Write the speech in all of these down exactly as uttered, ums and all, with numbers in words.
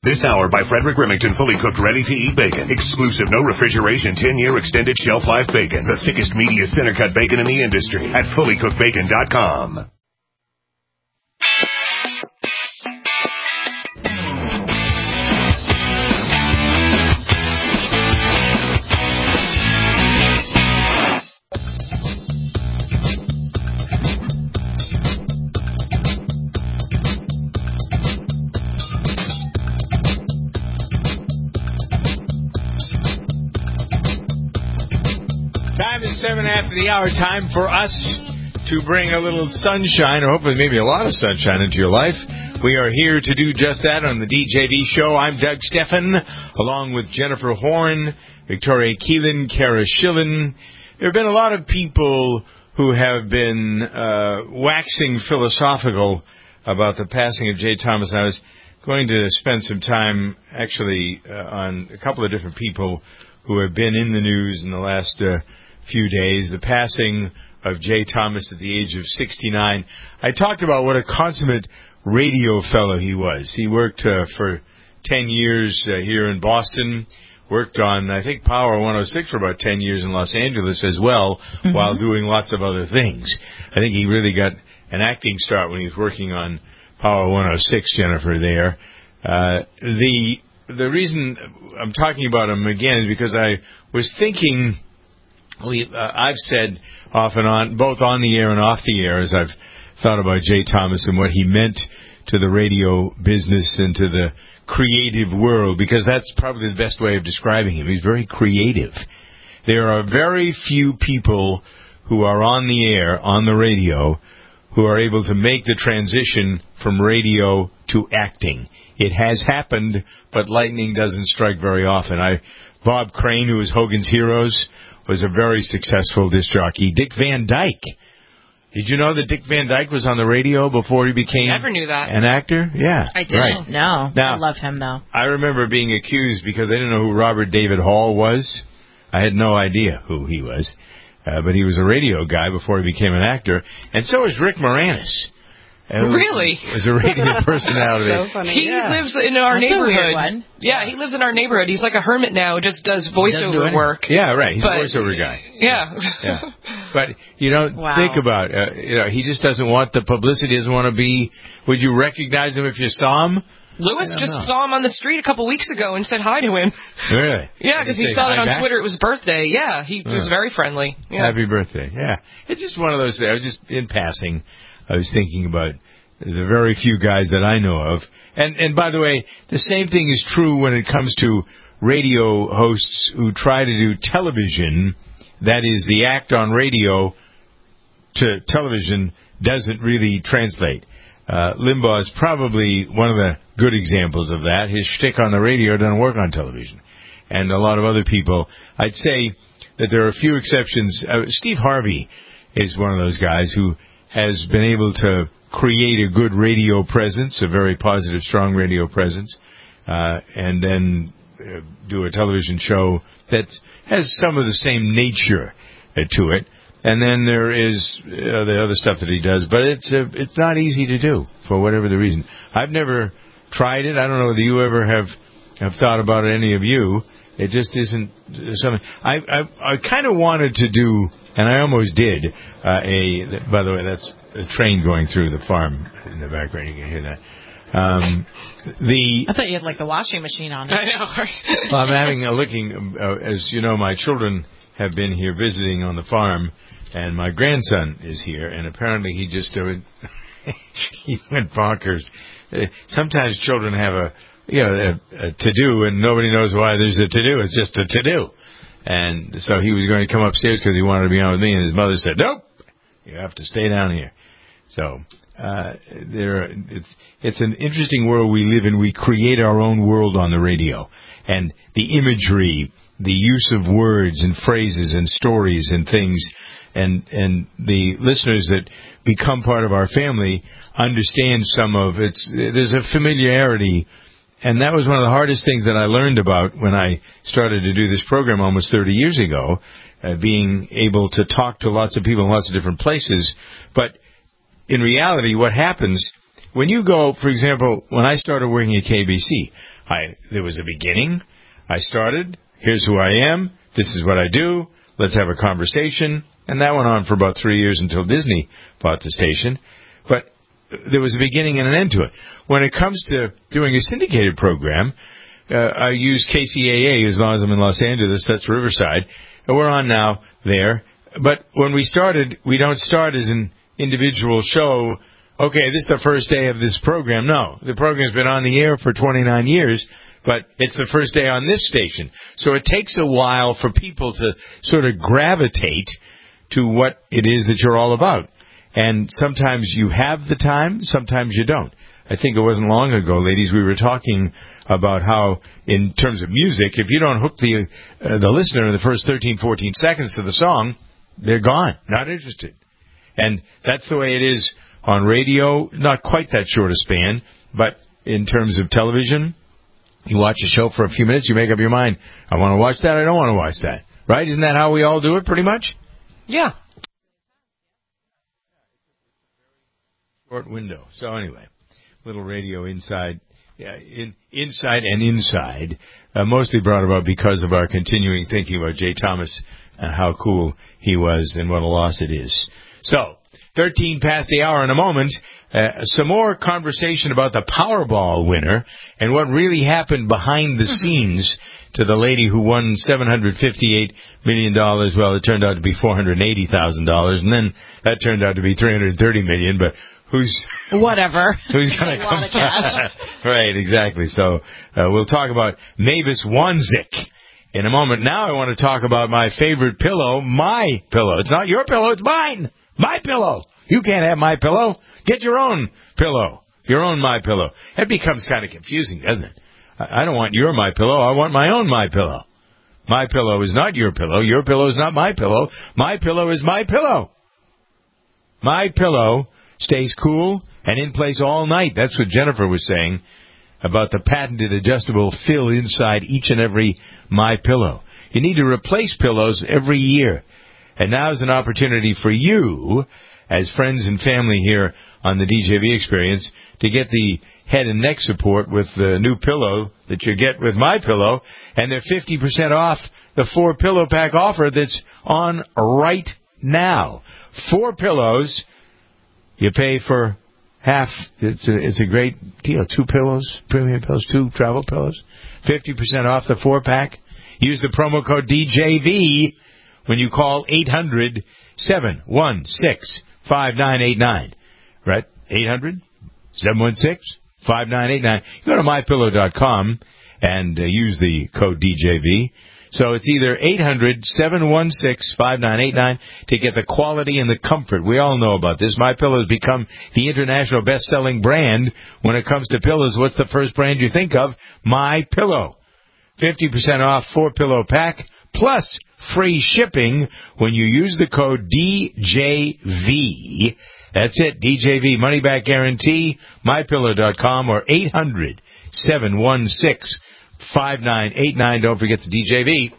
This hour by Frederick Remington, fully cooked, ready-to-eat bacon. Exclusive, no refrigeration, ten-year extended shelf life bacon. The thickest, meatiest, center-cut bacon in the industry at fully cooked bacon dot com. Seven after the hour, time for us to bring a little sunshine, or hopefully maybe a lot of sunshine into your life. We are here to do just that on the D J V Show. I'm Doug Steffen, along with Jennifer Horn, Victoria Keelan, Kara Schillen. There have been a lot of people who have been uh, waxing philosophical about the passing of Jay Thomas. I was going to spend some time, actually, uh, on a couple of different people who have been in the news in the last uh, few days. The passing of Jay Thomas at the age of sixty-nine. I talked about what a consummate radio fellow he was. He worked uh, for ten years uh, here in Boston, worked on, I think, Power one oh six for about ten years in Los Angeles as well, mm-hmm. while doing lots of other things. I think he really got an acting start when he was working on Power one oh six, Jennifer, there. Uh, the, the reason I'm talking about him again is because I was thinking... We, uh, I've said off and on, both on the air and off the air, as I've thought about Jay Thomas and what he meant to the radio business and to the creative world, because that's probably the best way of describing him. He's very creative. There are very few people who are on the air, on the radio, who are able to make the transition from radio to acting. It has happened, but lightning doesn't strike very often. I, Bob Crane, who was Hogan's Heroes, was a very successful disc jockey. Dick Van Dyke. Did you know that Dick Van Dyke was on the radio before he became Never knew that. an actor? Yeah. I didn't. Right. No. Now, I love him, though. I remember being accused because I didn't know who Robert David Hall was. I had no idea who he was. Uh, but he was a radio guy before he became an actor. And so was Rick Moranis. Uh, really? Was a radio personality. So funny. He yeah. lives in our That's neighborhood. Yeah, he lives in our neighborhood. He's like a hermit now, just does voiceover work. Yeah, right. He's but, a voiceover guy. Yeah. yeah. But, you know, wow. think about, uh, you know, he just doesn't want the publicity, doesn't want to be, would you recognize him if you saw him? Lewis just know. saw him on the street a couple weeks ago and said hi to him. Really? Yeah, because he saw it on back? Twitter. It was birthday. Yeah, he oh. was very friendly. Yeah. Happy birthday. Yeah. It's just one of those things. I was just, in passing, I was thinking about the very few guys that I know of. And, and by the way, the same thing is true when it comes to radio hosts who try to do television. That is, the act on radio to television doesn't really translate. Uh, Limbaugh is probably one of the good examples of that. His shtick on the radio doesn't work on television. And a lot of other people. I'd say that there are a few exceptions. Uh, Steve Harvey is one of those guys who has been able to create a good radio presence, a very positive, strong radio presence, uh, and then uh, do a television show that has some of the same nature uh, to it. And then there is uh, the other stuff that he does, but it's uh, it's not easy to do for whatever the reason. I've never tried it. I don't know whether you ever have have thought about it, any of you. It just isn't something. I I, I kind of wanted to do, and I almost did. Uh, a by the way, that's a train going through the farm in the background. You can hear that. Um, the I thought you had like the washing machine on. I know. Well, I'm having a looking. Uh, as you know, my children have been here visiting on the farm, and my grandson is here, and apparently he just uh, he went bonkers. Uh, sometimes children have a you know a, a to do, and nobody knows why there's a to do. It's just a to do. And so he was going to come upstairs because he wanted to be on with me, and his mother said, "Nope, you have to stay down here." So uh, there, it's it's an interesting world we live in. We create our own world on the radio, and the imagery, the use of words and phrases and stories and things, and and the listeners that become part of our family understand some of it's. There's a familiarity. And that was one of the hardest things that I learned about when I started to do this program almost thirty years ago, uh, being able to talk to lots of people in lots of different places. But in reality, what happens when you go, for example, when I started working at K B C, I there was a beginning. I started. Here's who I am. This is what I do. Let's have a conversation. And that went on for about three years until Disney bought the station. But there was a beginning and an end to it. When it comes to doing a syndicated program, uh, I use K C A A as long as I'm in Los Angeles. That's Riverside. And we're on now there. But when we started, we don't start as an individual show. Okay, this is the first day of this program. No, the program's been on the air for twenty-nine years. But it's the first day on this station. So it takes a while for people to sort of gravitate to what it is that you're all about. And sometimes you have the time, sometimes you don't. I think it wasn't long ago, ladies, we were talking about how, in terms of music, if you don't hook the uh, the listener in the first thirteen, fourteen seconds of the song, they're gone, not interested. And that's the way it is on radio, not quite that short a span, but in terms of television, you watch a show for a few minutes, you make up your mind. I want to watch that, I don't want to watch that. Right? Isn't that how we all do it, pretty much? Yeah. Short window. So anyway, little radio inside, yeah, in, inside and inside, uh, mostly brought about because of our continuing thinking about Jay Thomas and how cool he was and what a loss it is. So, thirteen past the hour in a moment. Uh, some more conversation about the Powerball winner and what really happened behind the scenes to the lady who won seven hundred fifty-eight million dollars. Well, it turned out to be four hundred eighty thousand dollars, and then that turned out to be three hundred thirty million dollars, but who's... Whatever. Who's going to come... Right, exactly. So uh, we'll talk about Mavis Wanzik in a moment. Now I want to talk about my favorite pillow, My Pillow. It's not your pillow, it's mine. My Pillow. You can't have My Pillow. Get your own pillow. Your own My Pillow. That becomes kind of confusing, doesn't it? I don't want your My Pillow. I want my own My Pillow. My Pillow is not your pillow. Your pillow is not my pillow. My Pillow is my pillow. My Pillow stays cool and in place all night. That's what Jennifer was saying about the patented adjustable fill inside each and every My Pillow. You need to replace pillows every year. And now is an opportunity for you, as friends and family here on the D J V Experience, to get the head and neck support with the new pillow that you get with My Pillow, and they're fifty percent off the four pillow pack offer that's on right now. Four pillows, you pay for half. It's a, it's a great deal. Two pillows, premium pillows, two travel pillows, fifty percent off the four pack. Use the promo code D J V when you call eight hundred, seven one six, five nine eight nine. Right? eight hundred, seven one six, five nine eight nine. You go to my pillow dot com and uh, use the code D J V. So it's either eight hundred, seven one six, five nine eight nine to get the quality and the comfort. We all know about this. My Pillow has become the international best-selling brand when it comes to pillows. What's the first brand you think of? My Pillow. fifty percent off four-pillow pack, plus free shipping when you use the code D J V. That's it, D J V, money-back guarantee, my pillow dot com, or eight hundred, seven one six, five nine eight nine. Don't forget the D J V.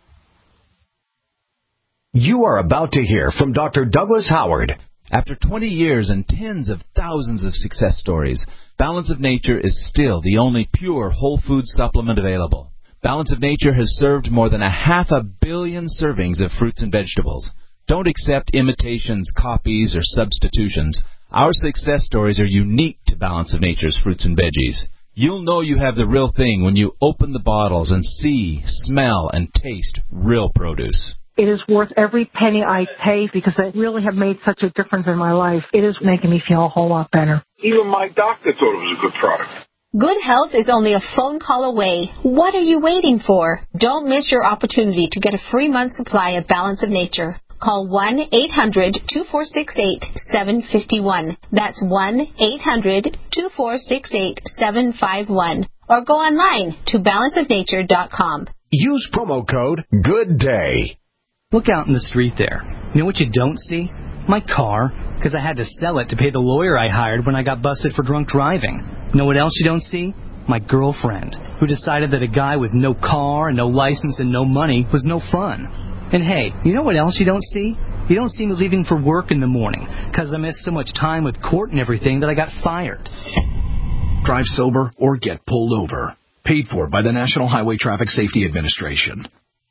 You are about to hear from Doctor Douglas Howard. After twenty years and tens of thousands of success stories, Balance of Nature is still the only pure whole food supplement available. Balance of Nature has served more than a half a billion servings of fruits and vegetables. Don't accept imitations, copies, or substitutions. Our success stories are unique to Balance of Nature's fruits and veggies. You'll know you have the real thing when you open the bottles and see, smell, and taste real produce. It is worth every penny I pay because they really have made such a difference in my life. It is making me feel a whole lot better. Even my doctor thought it was a good product. Good health is only a phone call away. What are you waiting for? Don't miss your opportunity to get a free month supply of Balance of Nature. Call one eight hundred, two four six eight, seven five one. That's one eight hundred, two four six eight, seven five one. Or go online to balance of nature dot com. Use promo code GOODDAY. Look out in the street there. You know what you don't see? My car, because I had to sell it to pay the lawyer I hired when I got busted for drunk driving. You know what else you don't see? My girlfriend, who decided that a guy with no car and no license and no money was no fun. And hey, you know what else you don't see? You don't see me leaving for work in the morning, because I missed so much time with court and everything that I got fired. Drive sober or get pulled over. Paid for by the National Highway Traffic Safety Administration.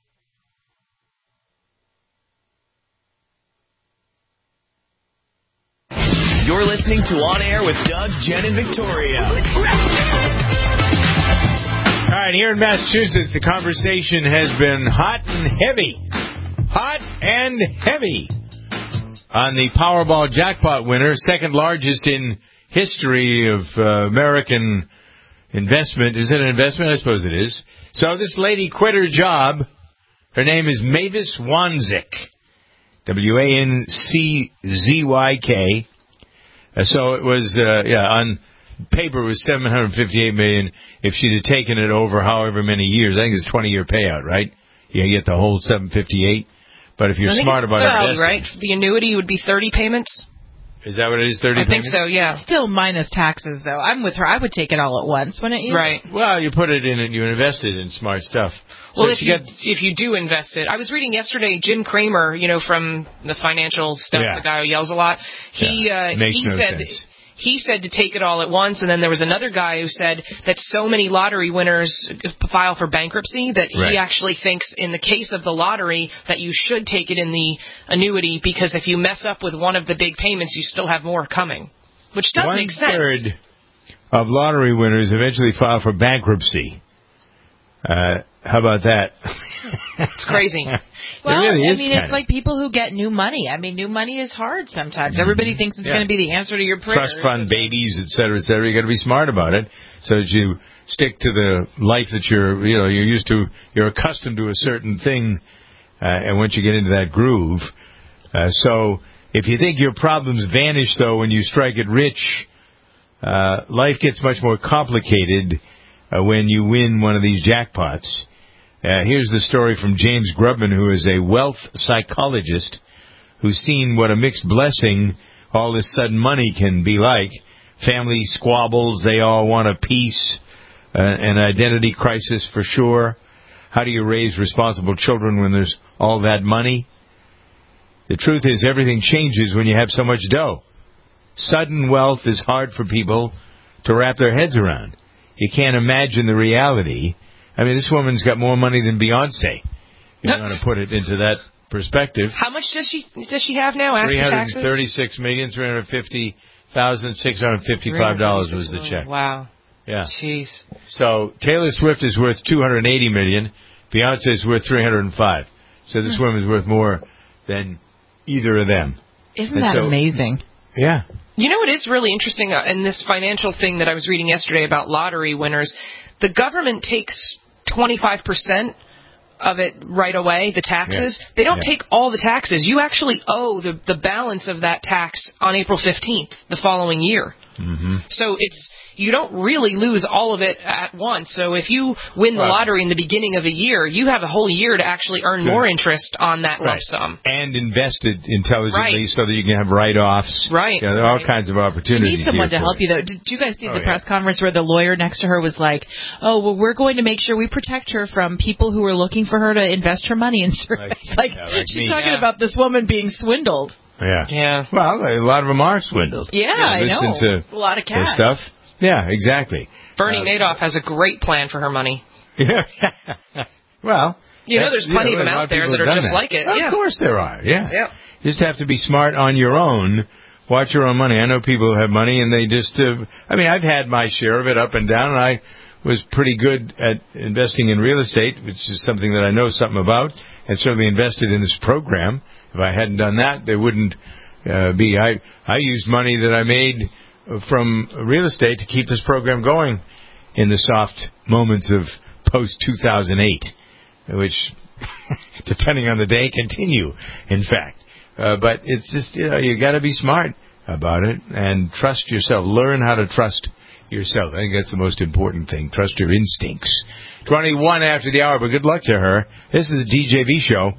You're listening to On Air with Doug, Jen, and Victoria. All right, here in Massachusetts, the conversation has been hot and heavy. Hot and heavy on the Powerball jackpot winner, second largest in history of uh, American investment. Is it an investment? I suppose it is. So this lady quit her job. Her name is Mavis Wanzik. W A N C Z Y K. Uh, so it was, uh, yeah, on paper it was seven hundred fifty-eight million dollars if she'd have taken it over however many years. I think it's a twenty-year payout, right? Yeah, you get the whole seven hundred fifty-eight. But if you're smart about it, right? The annuity would be thirty payments. Is that what it is, thirty I payments? think so, yeah. Still minus taxes, though. I'm with her. I would take it all at once, wouldn't you? Right. Well, you put it in and you invest it in smart stuff. Well, so if you get... if you do invest it, I was reading yesterday Jim Cramer, you know, from the financial stuff, yeah. the guy who yells a lot. He yeah. uh, Makes he no said sense. he said to take it all at once, and then there was another guy who said that so many lottery winners file for bankruptcy that right. he actually thinks in the case of the lottery that you should take it in the annuity because if you mess up with one of the big payments, you still have more coming, which does one make sense. One third of lottery winners eventually file for bankruptcy. Uh, how about that? It's crazy. Well, really I is mean, kind it's of. like people who get new money. I mean, new money is hard sometimes. Mm-hmm. Everybody thinks it's yeah. going to be the answer to your prayer. Trust fund babies, et cetera, et cetera. You got to be smart about it so that you stick to the life that you're, you know, you're used to. You're accustomed to a certain thing, uh, and once you get into that groove, uh, so if you think your problems vanish though when you strike it rich, uh, life gets much more complicated uh, when you win one of these jackpots. Uh, here's the story from James Grubman, who is a wealth psychologist who's seen what a mixed blessing all this sudden money can be like. Family squabbles, they all want a piece, uh, an identity crisis for sure. How do you raise responsible children when there's all that money? The truth is everything changes when you have so much dough. Sudden wealth is hard for people to wrap their heads around. You can't imagine the reality. I mean, this woman's got more money than Beyonce. If you want to put it into that perspective. How much does she does she have now after taxes? three hundred thirty-six million, three hundred fifty thousand, six hundred fifty-five dollars was the check. Wow. Yeah. Jeez. So Taylor Swift is worth two hundred eighty million dollars. Beyonce is worth three hundred five. So this woman's worth more than either of them. Isn't and that so, amazing? Yeah. You know, it is really interesting in this financial thing that I was reading yesterday about lottery winners. The government takes twenty-five percent of it right away, the taxes. Yeah. They don't yeah. take all the taxes. You actually owe the, the balance of that tax on April fifteenth the following year. Mm-hmm. So it's you don't really lose all of it at once. So if you win the right. lottery in the beginning of a year, you have a whole year to actually earn Good. more interest on that right. lump sum. And invested intelligently right. so that you can have write-offs. Right. You know, there are right. all kinds of opportunities. You need someone to here help for you, though. Did you guys see oh, the yeah. press conference where the lawyer next to her was like, oh, well, we're going to make sure we protect her from people who are looking for her to invest her money in Like, like, yeah, like she's me. talking yeah. about this woman being swindled. Yeah. Yeah. Well, a lot of them are swindled. Yeah, you know, I know. To a lot of their cash. stuff. Yeah, exactly. Bernie uh, Madoff has a great plan for her money. Yeah. Well, you know, there's plenty yeah, of them out there that are just that. like it. Of yeah. course there are. Yeah. Yeah. You just have to be smart on your own. Watch your own money. I know people who have money and they just, uh, I mean, I've had my share of it up and down, and I was pretty good at investing in real estate, which is something that I know something about, and certainly invested in this program. If I hadn't done that, there wouldn't uh, be. I, I used money that I made from real estate to keep this program going in the soft moments of post two thousand eight, which, depending on the day, continue, in fact. Uh, but it's just, you know, you got to be smart about it and trust yourself. Learn how to trust yourself. I think that's the most important thing. Trust your instincts. twenty-one after the hour, but good luck to her. This is the D J V Show.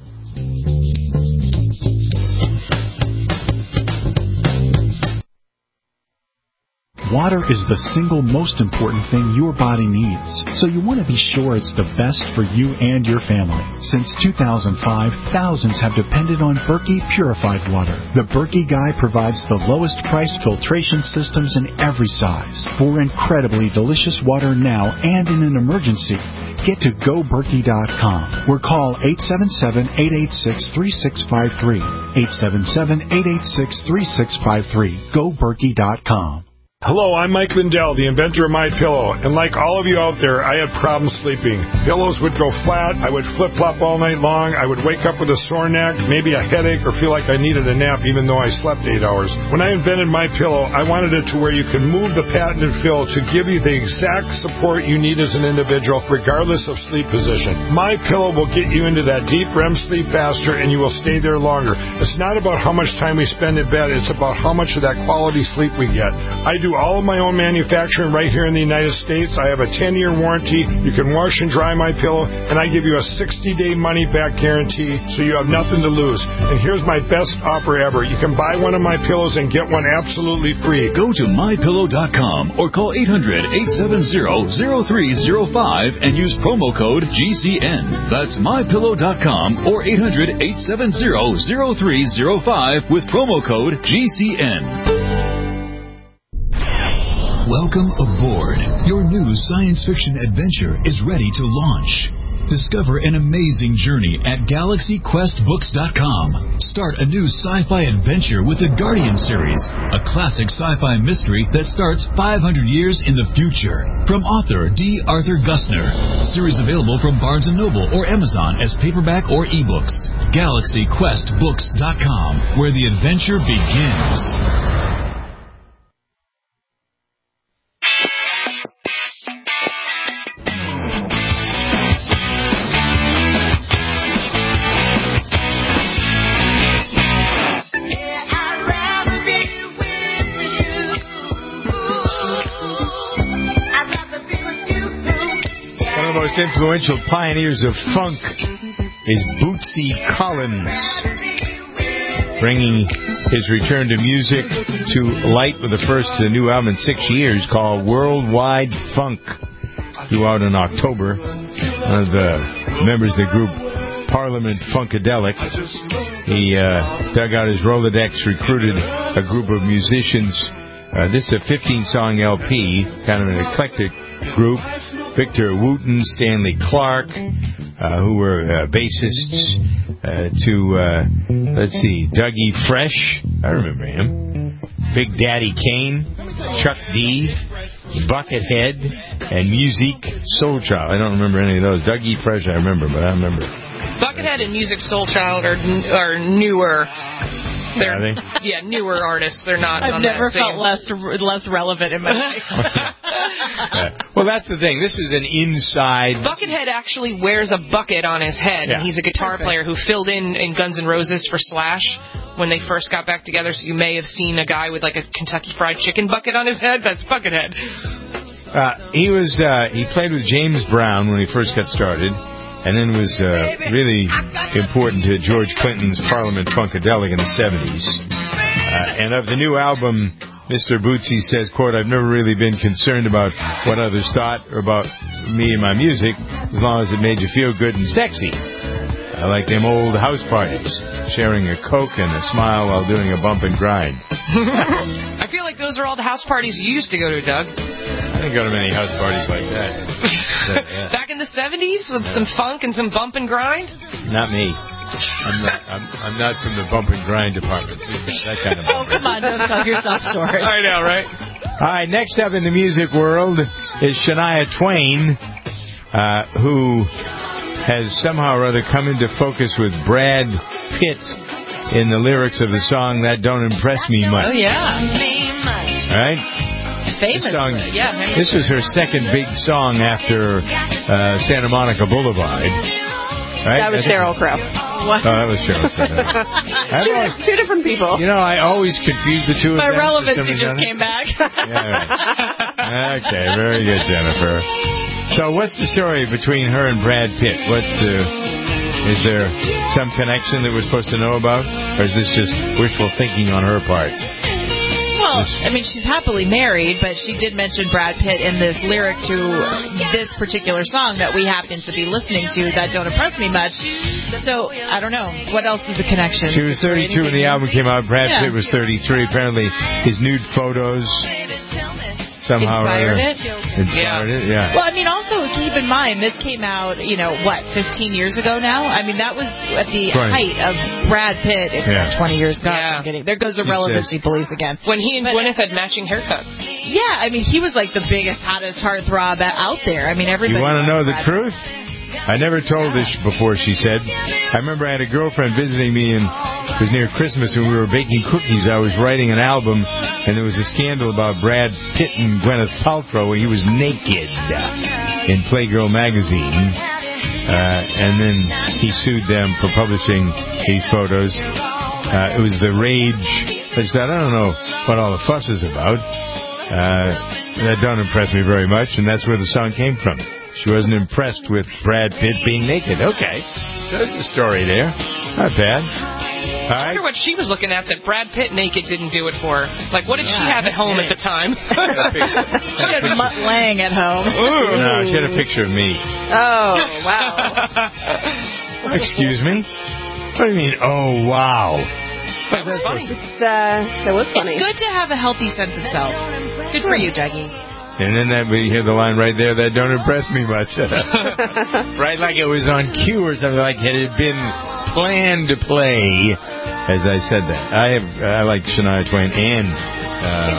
Water is the single most important thing your body needs, so you want to be sure it's the best for you and your family. Since two thousand five, thousands have depended on Berkey purified water. The Berkey Guy provides the lowest price filtration systems in every size for incredibly delicious water now and in an emergency. Get to go berkey dot com or call eight seven seven, eight eight six, three six five three. eight seven seven, eight eight six, three six five three. go berkey dot com. Hello, I'm Mike Lindell, the inventor of MyPillow, and like all of you out there, I had problems sleeping. Pillows would go flat, I would flip-flop all night long, I would wake up with a sore neck, maybe a headache, or feel like I needed a nap even though I slept eight hours. When I invented MyPillow, I wanted it to where you could move the patented fill to give you the exact support you need as an individual, regardless of sleep position. MyPillow will get you into that deep R E M sleep faster, and you will stay there longer. It's not about how much time we spend in bed, it's about how much of that quality sleep we get. I do all of my own manufacturing right here in the United States. I have a ten-year warranty. You can wash and dry my pillow, and I give you a sixty-day money-back guarantee, so you have nothing to lose. And here's my best offer ever. You can buy one of my pillows and get one absolutely free. Go to my pillow dot com or call eight hundred, eight seven zero, zero three zero five and use promo code G C N. That's my pillow dot com or eight hundred, eight seven zero, zero three zero five with promo code G C N. Welcome aboard. Your new science fiction adventure is ready to launch. Discover an amazing journey at galaxy quest books dot com. Start a new sci-fi adventure with the Guardian series, a classic sci-fi mystery that starts five hundred years in the future. From author D. Arthur Gussner. Series available from Barnes and Noble or Amazon as paperback or ebooks. galaxy quest books dot com, where the adventure begins. Most influential pioneers of funk is Bootsy Collins, bringing his return to music to light with the first new album in six years called Worldwide Funk, due out in October. One of the members of the group Parliament Funkadelic, he uh, dug out his Rolodex, recruited a group of musicians. Uh, this is a fifteen-song L P, kind of an eclectic group. Victor Wooten, Stanley Clark, uh, who were uh, bassists, uh, to, uh, let's see, Dougie Fresh, I remember him, Big Daddy Kane, Chuck D, Buckethead, and Musique Soulchild. I don't remember any of those. Dougie Fresh I remember, but I remember. Buckethead and Musique Soulchild are, are newer. They're, are they? Yeah, newer artists. They're not. I've on never that felt less less relevant in my life. uh, well, that's the thing. This is an inside. Buckethead actually wears a bucket on his head, yeah. and he's a guitar okay. player who filled in in Guns N' Roses for Slash when they first got back together. So you may have seen a guy with like a Kentucky Fried Chicken bucket on his head. That's Buckethead. Uh, he was. Uh, he played with James Brown when he first got started. And then was uh, really important to George Clinton's Parliament Funkadelic in the seventies. Uh, and of the new album, Mister Bootsy says, quote, I've never really been concerned about what others thought or about me and my music, as long as it made you feel good and sexy. I like them old house parties, sharing a Coke and a smile while doing a bump and grind. I feel like those are all the house parties you used to go to, Doug. I didn't go to many house parties like that. But, yeah. Back in the seventies with some funk and some bump and grind? Not me. I'm not, I'm, I'm not from the bump and grind department. That kind of oh, come on, don't tell yourself stories. I know, right? All right, next up in the music world is Shania Twain, uh, who has somehow or other come into focus with Brad Pitt in the lyrics of the song That Don't Impress Me Much. Oh, yeah. All right? Famous. This, song, yeah, this was her second big song after uh, Santa Monica Boulevard. Right? That was Sheryl Crow. What? Oh, that was Sheryl Crow. two, two different people. You know, I always confuse the two of My them. My relevancy just came back. Yeah, right. Okay, very good, Jennifer. So what's the story between her and Brad Pitt? What's the... Is there some connection that we're supposed to know about? Or is this just wishful thinking on her part? Well, Well, I mean, she's happily married, but she did mention Brad Pitt in this lyric to this particular song that we happen to be listening to that don't impress me much. So, I don't know. What else is the connection? She was thirty-two when the album came out. Brad Yeah. Pitt was thirty-three. Apparently, his nude photos somehow Inspired or it? Inspired it, yeah. Well, I mean, also keep in mind this came out, you know, what, fifteen years ago now? I mean, that was at the twenty. height of Brad Pitt. It's Yeah. not twenty years. Gosh, Yeah. I'm kidding. There goes the She relevancy says- police again. When he and But- Gwyneth had matching haircuts. Yeah, I mean, he was like the biggest, hottest heartthrob out there. I mean, everybody. You want to know loved the Brad truth? I never told this before, she said. I remember I had a girlfriend visiting me, and it was near Christmas when we were baking cookies. I was writing an album, and there was a scandal about Brad Pitt and Gwyneth Paltrow where he was naked in Playgirl magazine. Uh, and then he sued them for publishing these photos. Uh, it was the rage. I said, I don't know what all the fuss is about. Uh, that don't impress me very much, and that's where the song came from. She wasn't impressed with Brad Pitt being naked. Okay. There's the story there. Not bad. All I right. wonder what she was looking at that Brad Pitt naked didn't do it for. Like, what did she have at home at the time? She had Mutt Lang at home. No, she had a picture of me. Oh, wow. Excuse me? What do you mean, oh, wow? That was funny. Just, uh, that was funny. It's good to have a healthy sense of self. Good for you, Dougie. And then that we hear the line right there, that don't impress me much. Right, like it was on cue or something, like it had been planned to play as I said that. I have I like Shania Twain and um,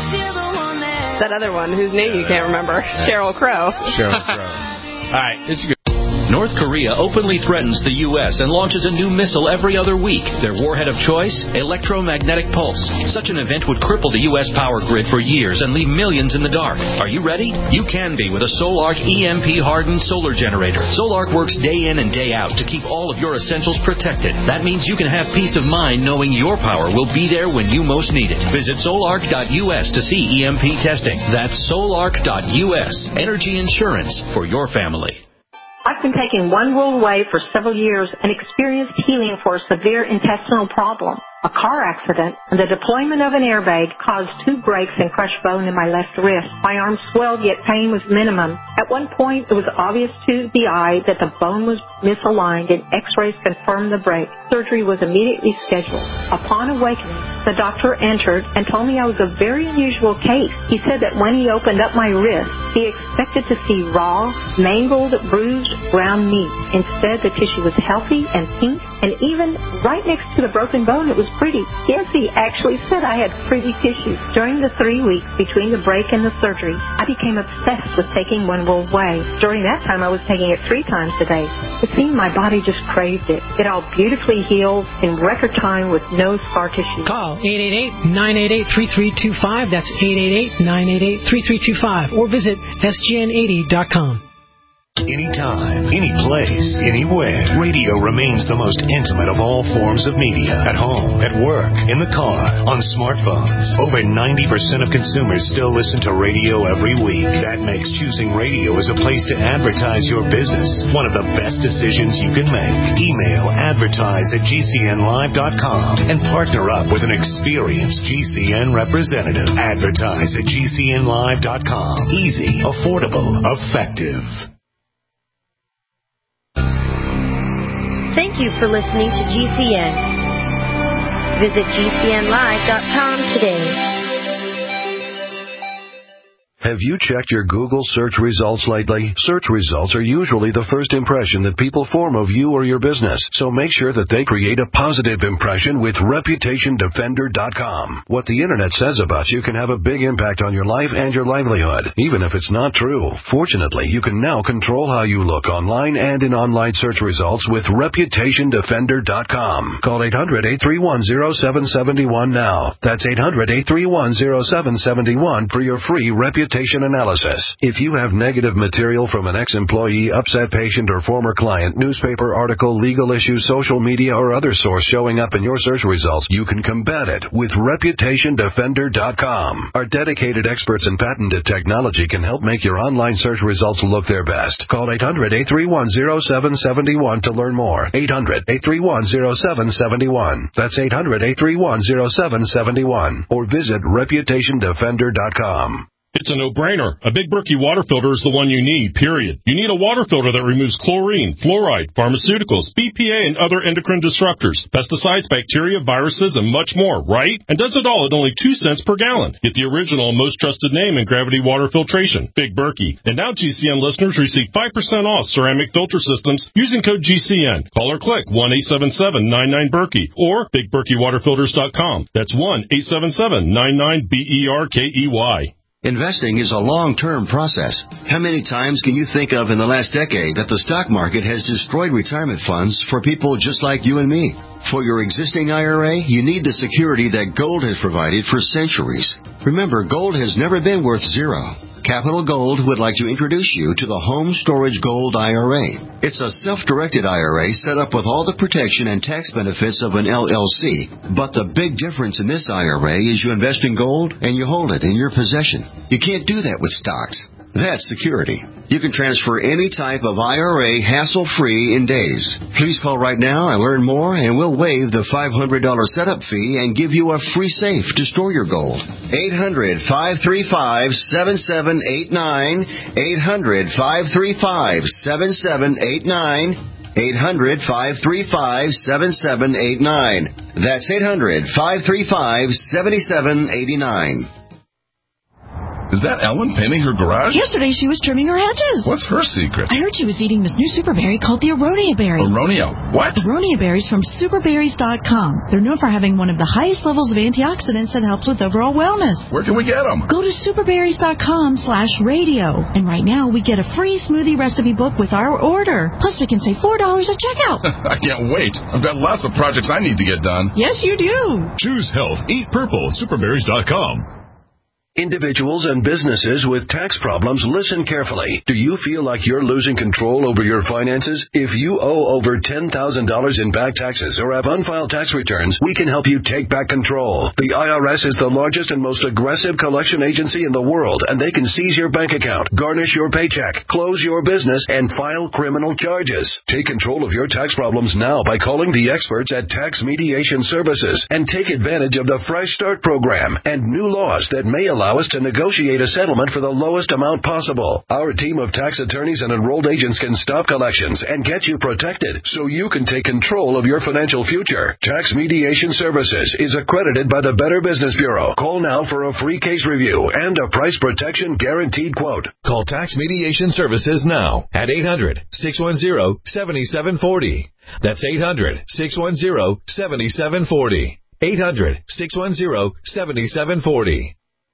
That other one whose name you can't remember, Sheryl Crow. Sheryl Crow. All right, this is good. North Korea openly threatens the U S and launches a new missile every other week. Their warhead of choice, electromagnetic pulse. Such an event would cripple the U S power grid for years and leave millions in the dark. Are you ready? You can be with a Solarc E M P-hardened solar generator. Solarc works day in and day out to keep all of your essentials protected. That means you can have peace of mind knowing your power will be there when you most need it. Visit solarc dot U S to see E M P testing. That's solarc dot U S. Energy insurance for your family. I've been taking One World Way for several years and experienced healing for a severe intestinal problem. A car accident and the deployment of an airbag caused two breaks and crushed bone in my left wrist. My arm swelled, yet pain was minimum. At one point, it was obvious to the eye that the bone was misaligned, and x-rays confirmed the break. Surgery was immediately scheduled. Upon awakening, the doctor entered and told me I was a very unusual case. He said that when he opened up my wrist, he expected to see raw, mangled, bruised, brown meat. Instead, the tissue was healthy and pink, and even right next to the broken bone, it was pretty. Yes, he actually said I had pretty tissue. During the three weeks between the break and the surgery, I became obsessed with taking One World Way. During that time, I was taking it three times a day. It seemed my body just craved it. It all beautifully healed in record time with no scar tissue. Call eight eight eight, nine eight eight, three three two five. That's eight eight eight, nine eight eight, three three two five. Or visit S G N eighty dot com. Anytime, any place, anywhere, radio remains the most intimate of all forms of media. At home, at work, in the car, on smartphones. Over ninety percent of consumers still listen to radio every week. That makes choosing radio as a place to advertise your business one of the best decisions you can make. Email advertise at G C N live dot com and partner up with an experienced G C N representative. Advertise at G C N live dot com. Easy, affordable, effective. Thank you for listening to G C N. Visit G C N live dot com today. Have you checked your Google search results lately? Search results are usually the first impression that people form of you or your business, so make sure that they create a positive impression with reputation defender dot com. What the internet says about you can have a big impact on your life and your livelihood, even if it's not true. Fortunately, you can now control how you look online and in online search results with reputation defender dot com. Call eight hundred, eight three one, zero seven seven one now. That's eight hundred, eight three one, zero seven seven one for your free reputation reputation analysis. If you have negative material from an ex-employee, upset patient, or former client, newspaper article, legal issue, social media, or other source showing up in your search results, you can combat it with reputation defender dot com. Our dedicated experts in patented technology can help make your online search results look their best. Call eight hundred, eight three one, zero seven seven one to learn more. eight hundred, eight three one, zero seven seven one. That's eight hundred, eight three one, zero seven seven one. Or visit reputation defender dot com. It's a no-brainer. A Big Berkey water filter is the one you need, period. You need a water filter that removes chlorine, fluoride, pharmaceuticals, B P A, and other endocrine disruptors, pesticides, bacteria, viruses, and much more, right? And does it all at only two cents per gallon. Get the original and most trusted name in gravity water filtration, Big Berkey. And now G C N listeners receive five percent off ceramic filter systems using code G C N. Call or click one eight seven seven, nine nine, Berkey or big berkey water filters dot com. That's one eight seven seven, nine nine, B E R K E Y. Investing is a long-term process. How many times can you think of in the last decade that the stock market has destroyed retirement funds for people just like you and me? For your existing I R A, you need the security that gold has provided for centuries. Remember, gold has never been worth zero. Capital Gold would like to introduce you to the Home Storage Gold I R A. It's a self-directed I R A set up with all the protection and tax benefits of an L L C. But the big difference in this I R A is you invest in gold and you hold it in your possession. You can't do that with stocks. That's security. You can transfer any type of I R A hassle-free in days. Please call right now and learn more, and we'll waive the five hundred dollars setup fee and give you a free safe to store your gold. eight hundred, five three five, seven seven eight nine. eight hundred, five three five, seven seven eight nine. eight hundred, five three five, seven seven eight nine. That's eight hundred, five three five, seven seven eight nine. Is that Ellen painting her garage? Yesterday she was trimming her hedges. What's her secret? I heard she was eating this new super berry called the Aronia berry. Aronia? What? Aronia berries from super berries dot com. They're known for having one of the highest levels of antioxidants that helps with overall wellness. Where can we get them? Go to super berries dot com slash radio. And right now we get a free smoothie recipe book with our order. Plus we can save four dollars at checkout. I can't wait. I've got lots of projects I need to get done. Yes, you do. Choose health. Eat purple. super berries dot com. Individuals and businesses with tax problems, listen carefully. Do you feel like you're losing control over your finances? If you owe over ten thousand dollars in back taxes or have unfiled tax returns, we can help you take back control. The I R S is the largest and most aggressive collection agency in the world, and they can seize your bank account, garnish your paycheck, close your business, and file criminal charges. Take control of your tax problems now by calling the experts at Tax Mediation Services and take advantage of the Fresh Start program and new laws that may allow Allow us to negotiate a settlement for the lowest amount possible. Our team of tax attorneys and enrolled agents can stop collections and get you protected so you can take control of your financial future. Tax Mediation Services is accredited by the Better Business Bureau. Call now for a free case review and a price protection guaranteed quote. Call Tax Mediation Services now at eight hundred, six one zero, seven seven four zero. That's eight hundred, six one zero, seven seven four zero. eight hundred, six one zero, seven seven four zero.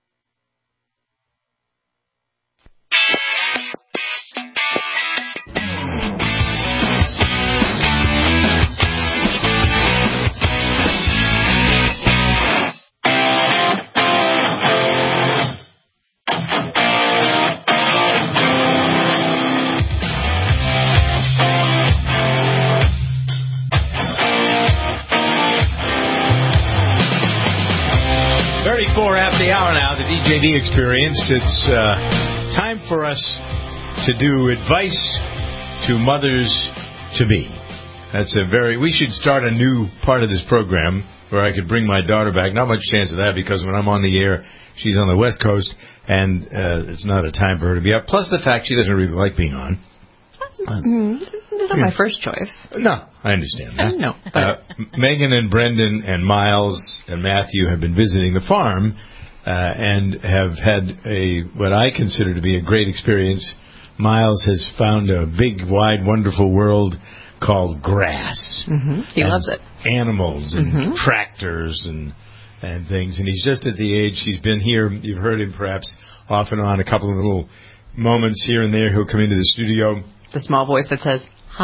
thirty-four after the hour now, the D J D Experience. It's uh, time for us to do advice to mothers-to-be. That's a very... We should start a new part of this program where I could bring my daughter back. Not much chance of that because when I'm on the air, she's on the West Coast, and uh, it's not a time for her to be up. Plus the fact she doesn't really like being on. Mm, that's not yeah. my first choice. No, I understand that. No. Uh, Megan and Brendan and Miles and Matthew have been visiting the farm uh, and have had a what I consider to be a great experience. Miles has found a big, wide, wonderful world called grass. Mm-hmm. He and loves it. Animals and Mm-hmm. tractors and and things. And he's just at the age, he's been here, you've heard him perhaps off and on, a couple of little moments here and there. He'll come into the studio. The small voice that says, hi.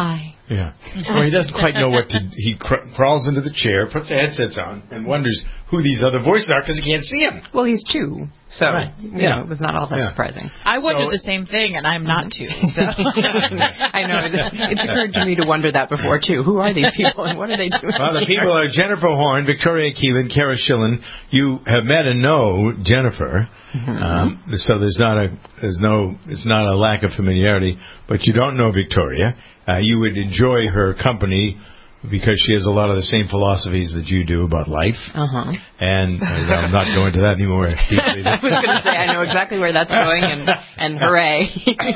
Yeah. Well, he doesn't quite know what to... He cr- crawls into the chair, puts the headsets on, and wonders who these other voices are because he can't see them. Well, he's two, so right. you yeah. know, it was not all that yeah. surprising. I wondered so, the same thing, and I'm not two. So. I know. It's occurred to me to wonder that before, too. Who are these people, and what are they doing Well, the here? people are Jennifer Horn, Victoria Keelan, Kara Schillen. You have met and know Jennifer, mm-hmm. um, so there's not a there's no it's not a lack of familiarity. But you don't know Victoria. Uh, you would enjoy her company because she has a lot of the same philosophies that you do about life. Uh-huh. And uh, I'm not going into that anymore. Deeply. I was going to say, I know exactly where that's going, and, and hooray.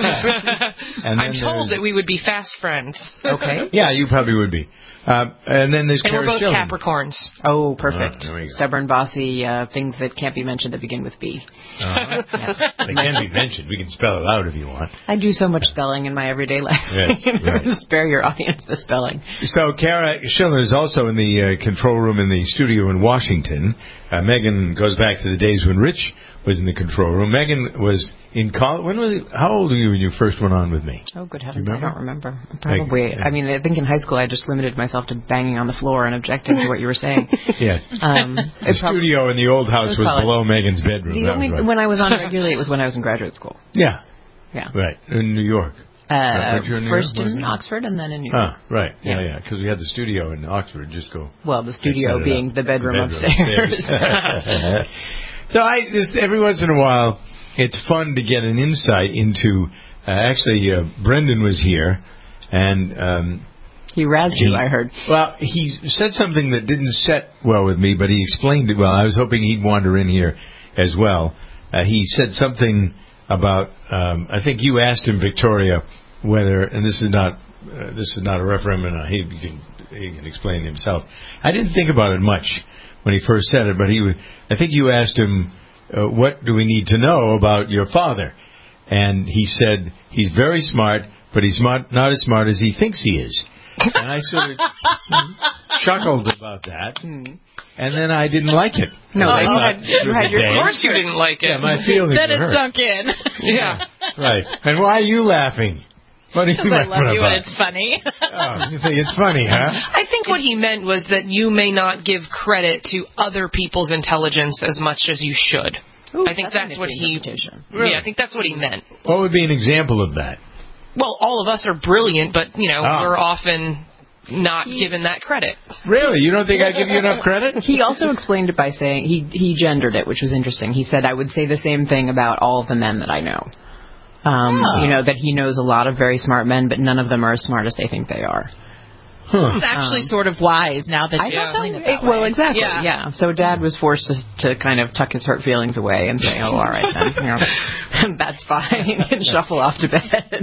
and I'm told that we would be fast friends. Okay. Yeah, you probably would be. Uh, and then there's and Kara we're both Schillen. Capricorns. Oh, perfect. Oh, stubborn, bossy, uh, things that can't be mentioned that begin with B. Uh-huh. Yes. They can be mentioned. We can spell it out if you want. I do so much spelling in my everyday life. Yes, right. Spare your audience the spelling. So Kara Schillen is also in the uh, control room in the studio in Washington. Uh, Megan goes back to the days when Rich was in the control room. Megan was in college. When was it? How old were you when you first went on with me? Oh, good heavens, I don't remember. Like, Probably. yeah. I mean, I think in high school I just limited myself to banging on the floor and objecting to what you were saying. Yes. Um, the studio in the old house was, was below Megan's bedroom. The that only was right. when I was on regularly, it was when I was in graduate school. Yeah. Yeah. Right. In New York. Uh, right. in New first York, in Oxford and then in New York. Ah, right. Yeah, yeah. yeah. Because yeah, we had the studio in Oxford. Just go. Well, the studio being the bedroom, the bedroom upstairs. So I just every once in a while, it's fun to get an insight into. Uh, actually, uh, Brendan was here, and um, he razzed he, you. I heard. Well, he said something that didn't set well with me, but he explained it well. I was hoping he'd wander in here as well. Uh, he said something about. Um, I think you asked him, Victoria, whether, and this is not uh, this is not a referendum. He can he can explain himself. I didn't think about it much when he first said it, but he, I think you asked him, uh, what do we need to know about your father? And he said, he's very smart, but he's not, not as smart as he thinks he is. And I sort of chuckled about that, and then I didn't like it. No, I you thought, had, you had your, of course you didn't like it. Yeah, my feelings Then were it hurt. sunk in. Yeah. Right. And why are you laughing? What are you I laughing love you about? and it's funny. Oh, you think it's funny, huh? I think what he meant was that you may not give credit to other people's intelligence as much as you should. Ooh, I think that's, that's what he. Really? Yeah, I think that's what he meant. What would be an example of that? Well, all of us are brilliant, but you know oh. we're often not he, given that credit. Really? You don't think I give you enough credit? He also explained it by saying he he gendered it, which was interesting. He said I would say the same thing about all of the men that I know. Um, oh. You know, that he knows a lot of very smart men, but none of them are as smart as they think they are. Huh. It's actually um, sort of wise now that you yeah. explain it that it, Well, way. exactly, yeah. yeah. So Dad was forced to, to kind of tuck his hurt feelings away and say, oh, all right, then. You know, that's fine, and shuffle off to bed.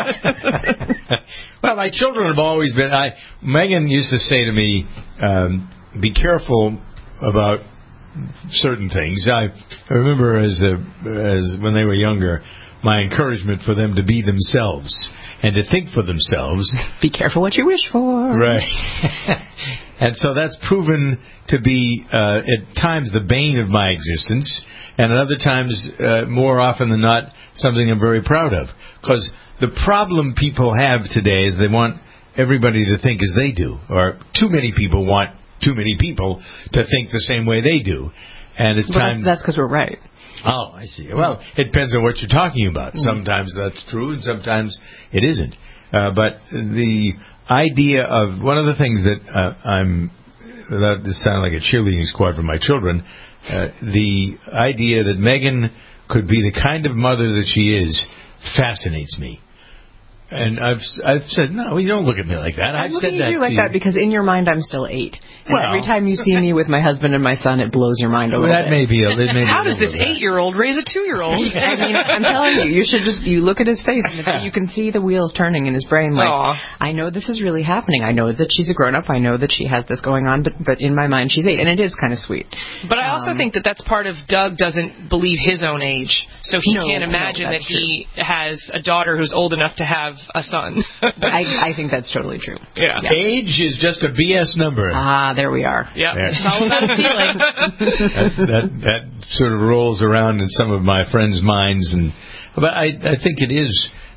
Well, my children have always been... I Megan used to say to me, um, be careful about certain things. I, I remember as a, as when they were younger, my encouragement for them to be themselves and to think for themselves. Be careful what you wish for. Right. And so that's proven to be, uh, at times, the bane of my existence, and at other times, uh, more often than not, something I'm very proud of. Because the problem people have today is they want everybody to think as they do, or too many people want too many people to think the same way they do. And it's but time... That's because we're right. Oh, I see. Well, it depends on what you're talking about. Mm. Sometimes that's true, and sometimes it isn't. Uh, but the idea of one of the things that uh, I'm, that this sounds like a cheerleading squad for my children, uh, the idea that Megan could be the kind of mother that she is fascinates me. And I've I've said, no, you don't look at me like that. I've I'm said looking at that you like to that because in your mind I'm still eight. And well, every time you see me with my husband and my son, it blows your mind a little that bit. May be a, it may How be does this eight-year-old raise a two-year-old? I mean, I'm telling you, you should just, you look at his face and if you can see the wheels turning in his brain like, Aww. I know this is really happening. I know that she's a grown-up. I know that she has this going on, but but in my mind she's eight. And it is kind of sweet. But I also um, think that that's part of Doug doesn't believe his own age. So he no, can't imagine no, that true. he has a daughter who's old enough to have a son. I, I think that's totally true. Yeah. yeah. Age is just a B S number. Ah, there we are. Yeah. There. It's all about a feeling. that, that that sort of rolls around in some of my friends' minds, and but I I think it is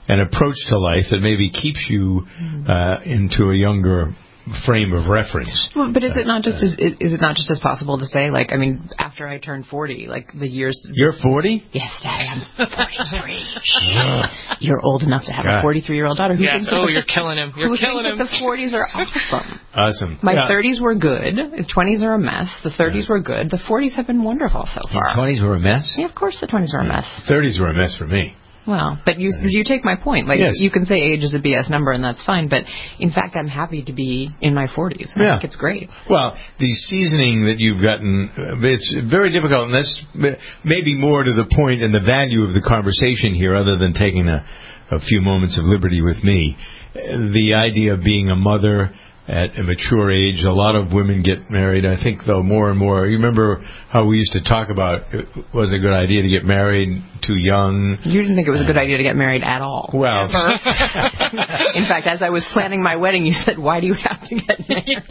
an approach to life that maybe keeps you uh, into a younger frame of reference. Well, but is it not just as is it not just as possible to say, like, I mean, after I turned forty, like the years. You're forty? Yes, Daddy, I'm forty-three. You're old enough to have God. a forty-three-year-old daughter. Who Yes. thinks Oh, that you're the, killing him. You're who killing thinks him. that the forties are awesome. Awesome. My Yeah. thirties were good. The twenties are a mess. The thirties were good. The forties have been wonderful so far. twenties were a mess? Yeah, of course the twenties were a mess. thirties were a mess for me. Well, but you you take my point. Like, Yes. you can say age is a B S number, and that's fine. But in fact, I'm happy to be in my forties. I Yeah. think it's great. Well, the seasoning that you've gotten, uh, it's very difficult, and that's m- maybe more to the point and the value of the conversation here, other than taking a, a few moments of liberty with me. Uh, The idea of being a mother at a mature age, a lot of women get married. I think, though, more and more. You remember how we used to talk about it was a good idea to get married too young. You didn't think it was a good idea to get married at all. Well, In fact, as I was planning my wedding, you said, "Why do you have to get married?"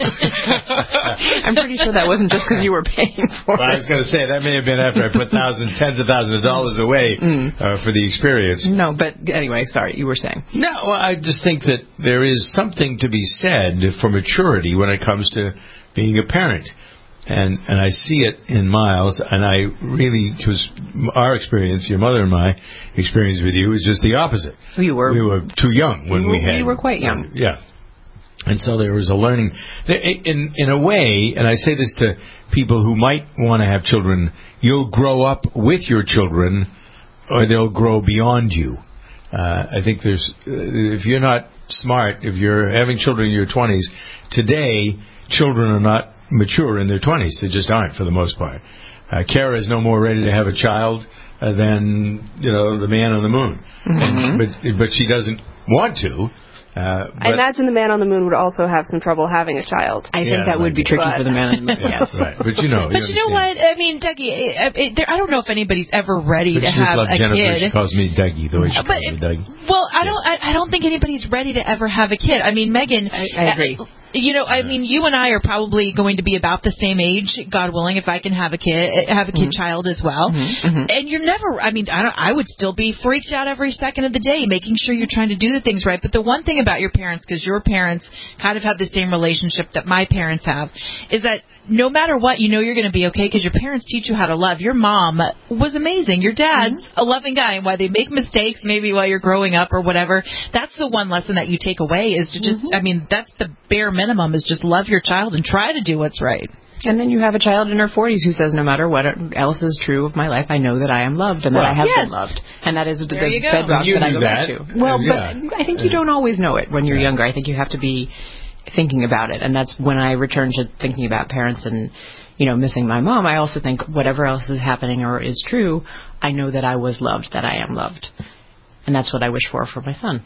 I'm pretty sure that wasn't just because you were paying for well, I was it. going to say that may have been after I put thousands, tens of thousands of dollars away uh, for the experience. No, but anyway, sorry, you were saying. No, I just think that there is something to be said for maturity when it comes to being a parent. And and I see it in Miles, and I really, because our experience, your mother and my experience with you, is just the opposite. We were we were too young when we, we had. We were quite young. Uh, yeah. And so there was a learning. In, in a way, and I say this to people who might want to have children, you'll grow up with your children, or they'll grow beyond you. Uh, I think there's, uh, if you're not smart, if you're having children in your twenties, today, children are not mature in their twenties. They just aren't, for the most part. Uh, Kara is no more ready to have a child uh, than, you know, the man on the moon. Mm-hmm. But, but she doesn't want to. Uh, I imagine the man on the moon would also have some trouble having a child. I think yeah, that would be tricky but. for the man on the moon. Yes. Right. But you know, but you, you know what? I mean, Dougie, it, it, there, I don't know if anybody's ever ready but to have a Jennifer. kid. She calls me Dougie, the way she but, calls me Dougie. Well, I don't. I, I don't think anybody's ready to ever have a kid. I mean, Megan. I, I agree. Uh, You know, I mean, you and I are probably going to be about the same age, God willing, if I can have a kid, have a kid mm-hmm. child as well. Mm-hmm. Mm-hmm. And you're never, I mean, I don't, I would still be freaked out every second of the day, making sure you're trying to do the things right. But the one thing about your parents, because your parents kind of have the same relationship that my parents have, is that no matter what, you know you're going to be okay because your parents teach you how to love. Your mom was amazing. Your dad's mm-hmm. a loving guy. And while they make mistakes, maybe while you're growing up or whatever, that's the one lesson that you take away is to just, mm-hmm. I mean, that's the bare minimum is just love your child and try to do what's right. And then you have a child in her forties who says, no matter what else is true of my life, I know that I am loved and well, that I have yes. been loved. And that is the, the go. bedrock you that I go that. back to. Well, yeah. but I think you don't always know it when you're younger. I think you have to be thinking about it. And that's when I return to thinking about parents and, you know, missing my mom. I also think whatever else is happening or is true, I know that I was loved, that I am loved. And that's what I wish for for my son.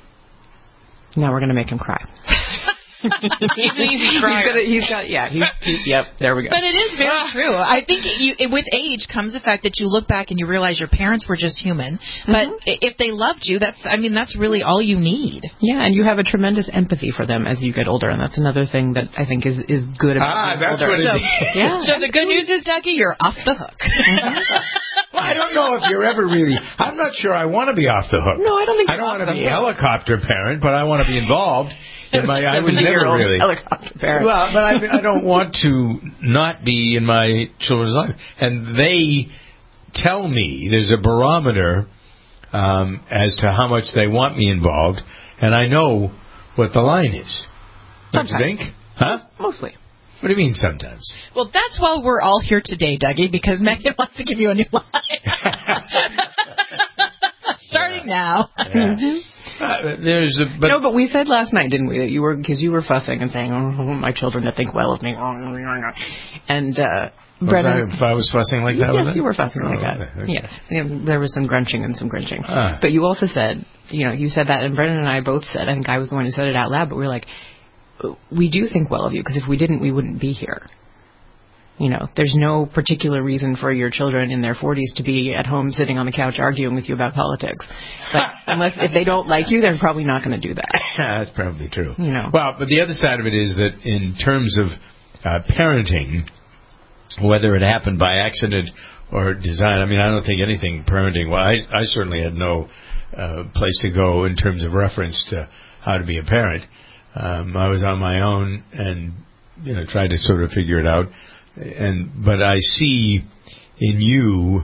Now we're going to make him cry. He's an easy crier. He's, gonna, he's got, yeah, he's, he's, yep, there we go. But it is very true. I think you, with age comes the fact that you look back and you realize your parents were just human. But mm-hmm. if they loved you, that's, I mean, that's really all you need. Yeah, and you have a tremendous empathy for them as you get older, and that's another thing that I think is, is good about ah, being that's older. What it so, is. Yeah. So the good news is, Dougie, you're off the hook. Well, I don't know if you're ever really. I'm not sure I want to be off the hook. No, I don't think. I don't want to be a helicopter parent, but I want to be involved. In my, I was never really helicopter parent. Well, but I, I don't want to not be in my children's life, and they tell me there's a barometer um, as to how much they want me involved, and I know what the line is. Don't you think? Huh? Mostly. What do you mean sometimes? Well, that's why we're all here today, Dougie, because Megan wants to give you a new line. Starting now. Yeah. Uh, there's a, but no, but we said last night, didn't we, that you were, because you were fussing and saying, oh, I want my children to think well of me. And, uh, Brennan. If I was fussing like that? Yes, you were fussing oh, like that. Okay, okay. Yes. Yeah, there was some grunching and some grinching. Ah. But you also said, you know, you said that, and Brennan and I both said, I think I was the one who said it out loud, but we were like, we do think well of you, because if we didn't, we wouldn't be here. You know, there's no particular reason for your children in their forties to be at home sitting on the couch arguing with you about politics. But unless, if they don't like you, they're probably not going to do that. That's probably true. You know. Well, but the other side of it is that in terms of uh, parenting, whether it happened by accident or design, I mean, I don't think anything parenting, well, I, I certainly had no uh, place to go in terms of reference to how to be a parent. Um, I was on my own and, you know, tried to sort of figure it out. And but I see in you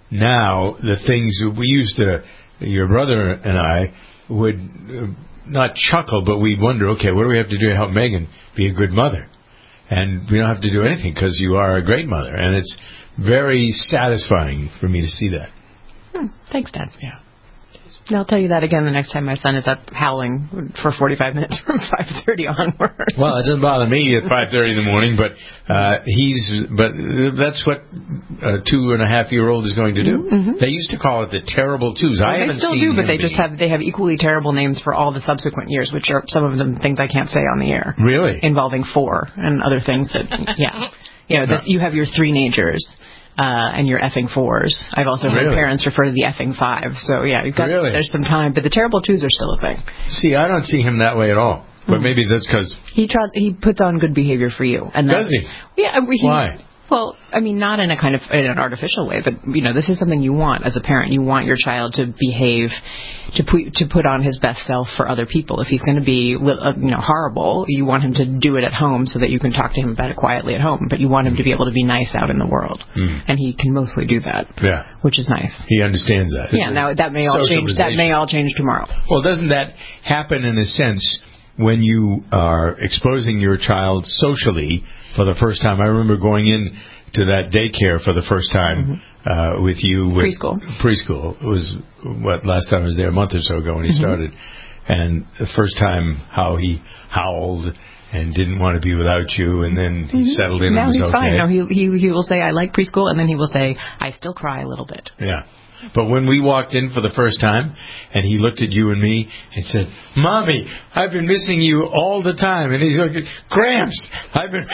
now the things that we used to, your brother and I would uh, not chuckle, but we'd wonder, okay, what do we have to do to help Megan be a good mother? And we don't have to do anything because you are a great mother. And it's very satisfying for me to see that. Hmm. Thanks, Dad. Yeah. And I'll tell you that again the next time my son is up howling for forty-five minutes from five thirty onward. Well, it doesn't bother me at five thirty in the morning, but uh, he's but that's what a two and a half year old is going to do. Mm-hmm. They used to call it the terrible twos. Well, I haven't they still seen do, but they be. just have they have equally terrible names for all the subsequent years, which are some of them things I can't say on the air. Really? Involving four and other things that yeah, you know that you have your three-nagers. Uh, and your effing fours. I've also heard really? parents refer to the effing five. So, yeah, you've got, really? there's some time. But the terrible twos are still a thing. See, I don't see him that way at all. But mm-hmm. maybe that's because... He tries, he puts on good behavior for you. And Does he? Yeah. He, Why? Well, I mean, not in a kind of in an artificial way, but, you know, this is something you want as a parent. You want your child to behave, to put, to put on his best self for other people. If he's going to be, you know, horrible, you want him to do it at home so that you can talk to him about it quietly at home. But you want him to be able to be nice out in the world. Mm. And he can mostly do that. Yeah. Which is nice. He understands that. Yeah, now that may all change. That may all change tomorrow. Well, doesn't that happen in a sense when you are exposing your child socially for the first time? I remember going in to that daycare for the first time mm-hmm. uh, with you. With preschool. Preschool. It was, what, last time I was there a month or so ago when he mm-hmm. started. And the first time how he howled and didn't want to be without you, and then he mm-hmm. settled in now and was he's okay. fine. No, he, he, he will say, I like preschool, and then he will say, I still cry a little bit. Yeah. But when we walked in for the first time, and he looked at you and me and said, Mommy, I've been missing you all the time. And he's like, Gramps, I've been...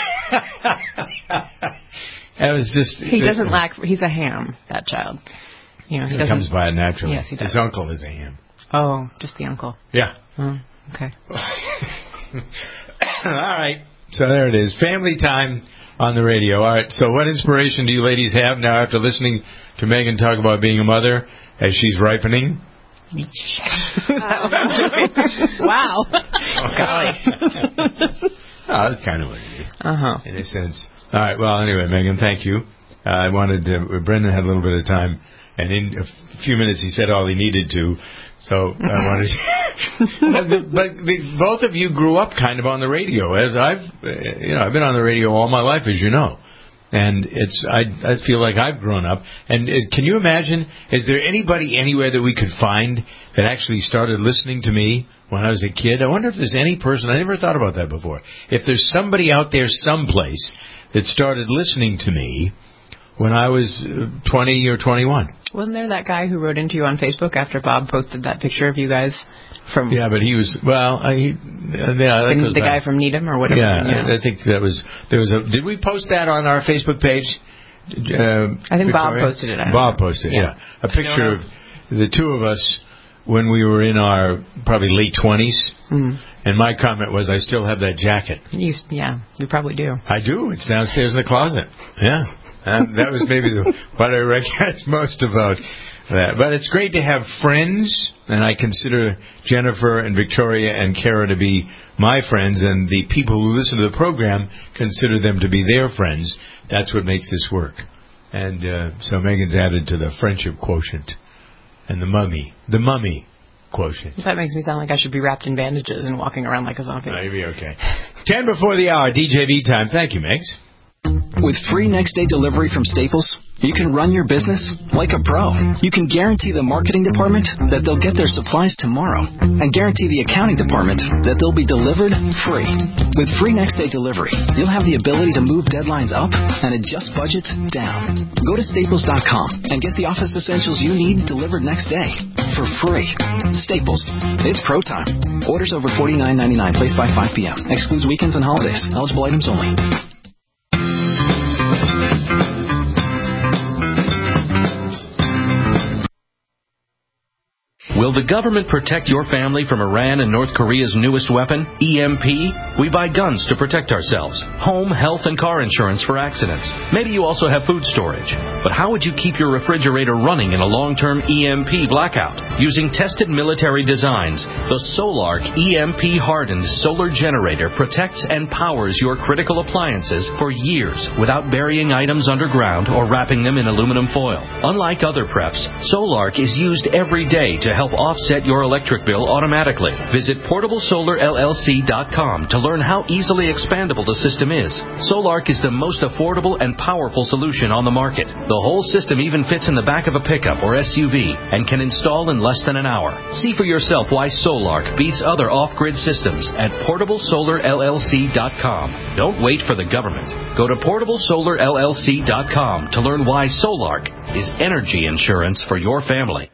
It was just... He doesn't lack... He's a ham, that child. You know, he it comes by it naturally. Yes, he does. His uncle is a ham. Oh, just the uncle. Yeah. Oh, okay. All right. So there it is. Family time on the radio. All right. So what inspiration do you ladies have now after listening to Megan talk about being a mother as she's ripening? Wow. Oh, golly. Oh, that's kind of what it is. Uh-huh. In a sense. All right. Well, anyway, Megan, thank you. Uh, I wanted to... Brendan had a little bit of time, and in a few minutes he said all he needed to. So I wanted to... but the, both of you grew up kind of on the radio. As I've, you know, I've been on the radio all my life, as you know. And it's I I feel like I've grown up. And it, can you imagine, is there anybody anywhere that we could find that actually started listening to me when I was a kid? I wonder if there's any person, I never thought about that before. If there's somebody out there someplace that started listening to me when I was twenty or twenty-one. Wasn't there that guy who wrote into you on Facebook after Bob posted that picture of you guys from... Yeah, but he was, well, I, yeah, that the, goes the back. guy from Needham or whatever. Yeah, yeah, I think that was, there was a, did we post that on our Facebook page? Uh, I think Victoria? Bob posted it. I Bob posted it, yeah. yeah. A picture of the two of us when we were in our probably late twenties. Mm. And my comment was, I still have that jacket. You, yeah, you probably do. I do. It's downstairs in the closet. Yeah. And that was maybe the, what I recognize most about that. But it's great to have friends, and I consider Jennifer and Victoria and Kara to be my friends, and the people who listen to the program consider them to be their friends. That's what makes this work. And uh, so Megan's added to the friendship quotient and the mummy. The mummy quotient. That makes me sound like I should be wrapped in bandages and walking around like a zombie. No, you'll be okay. Ten before the hour, D J V time. Thank you, Megs. With free next-day delivery from Staples, you can run your business like a pro. You can guarantee the marketing department that they'll get their supplies tomorrow, and guarantee the accounting department that they'll be delivered free. With free next-day delivery, you'll have the ability to move deadlines up and adjust budgets down. Go to staples dot com and get the office essentials you need delivered next day for free. Staples. It's pro time. Orders over forty-nine ninety-nine placed by five p.m. Excludes weekends and holidays. Eligible items only. Will the government protect your family from Iran and North Korea's newest weapon, E M P? We buy guns to protect ourselves, home, health, and car insurance for accidents. Maybe you also have food storage. But how would you keep your refrigerator running in a long-term E M P blackout? Using tested military designs, the Solark E M P-hardened solar generator protects and powers your critical appliances for years without burying items underground or wrapping them in aluminum foil. Unlike other preps, Solark is used every day to help offset your electric bill automatically. Visit portable solar L L C dot com to learn how easily expandable the system is. Solark is the most affordable and powerful solution on the market. The whole system even fits in the back of a pickup or S U V and can install in less than an hour. See for yourself why Solark beats other off-grid systems at portable solar L L C dot com. Don't wait for the government. Go to portable solar L L C dot com to learn why Solark is energy insurance for your family.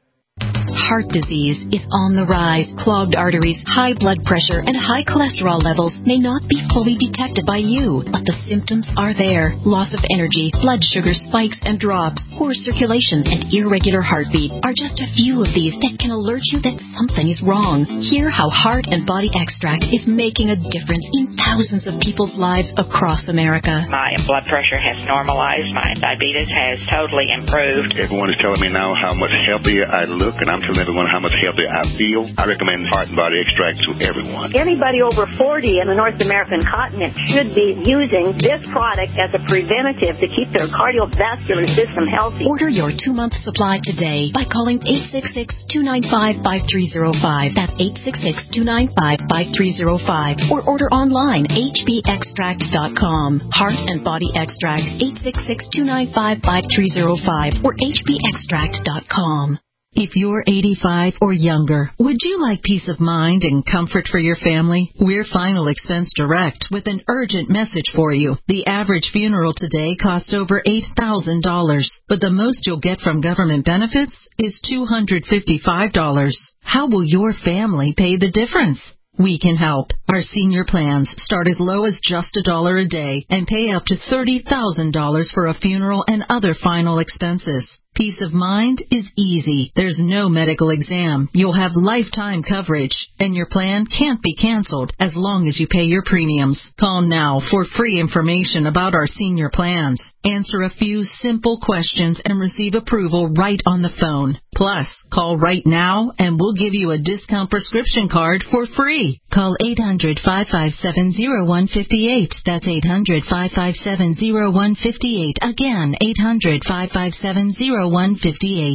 Heart disease is on the rise. Clogged arteries, high blood pressure, and high cholesterol levels may not be fully detected by you, but the symptoms are there. Loss of energy, blood sugar spikes and drops, poor circulation, and irregular heartbeat are just a few of these that can alert you that something is wrong. Hear how Heart and Body Extract is making a difference in thousands of people's lives across America. My blood pressure has normalized. My diabetes has totally improved. Everyone is telling me now how much healthier I look, and I'm telling everyone how much healthier I feel. I recommend Heart and Body Extract to everyone. Anybody over forty in the North American continent should be using this product as a preventative to keep their cardiovascular system healthy. Order your two-month supply today by calling eight six six, two nine five, five three zero five. That's eight six six, two nine five, five three zero five. Or order online, H B extract dot com. Heart and Body Extract, eight six six, two nine five, five three zero five or H B extract dot com. If you're eighty-five or younger, would you like peace of mind and comfort for your family? We're Final Expense Direct with an urgent message for you. The average funeral today costs over eight thousand dollars, but the most you'll get from government benefits is two hundred fifty-five dollars. How will your family pay the difference? We can help. Our senior plans start as low as just a dollar a day and pay up to thirty thousand dollars for a funeral and other final expenses. Peace of mind is easy. There's no medical exam. You'll have lifetime coverage, and your plan can't be canceled as long as you pay your premiums. Call now for free information about our senior plans. Answer a few simple questions and receive approval right on the phone. Plus, call right now and we'll give you a discount prescription card for free. Call eight hundred, five five seven, zero one five eight. That's eight hundred, five five seven, zero one five eight. Again, eight hundred, five five seven, zero one five eight.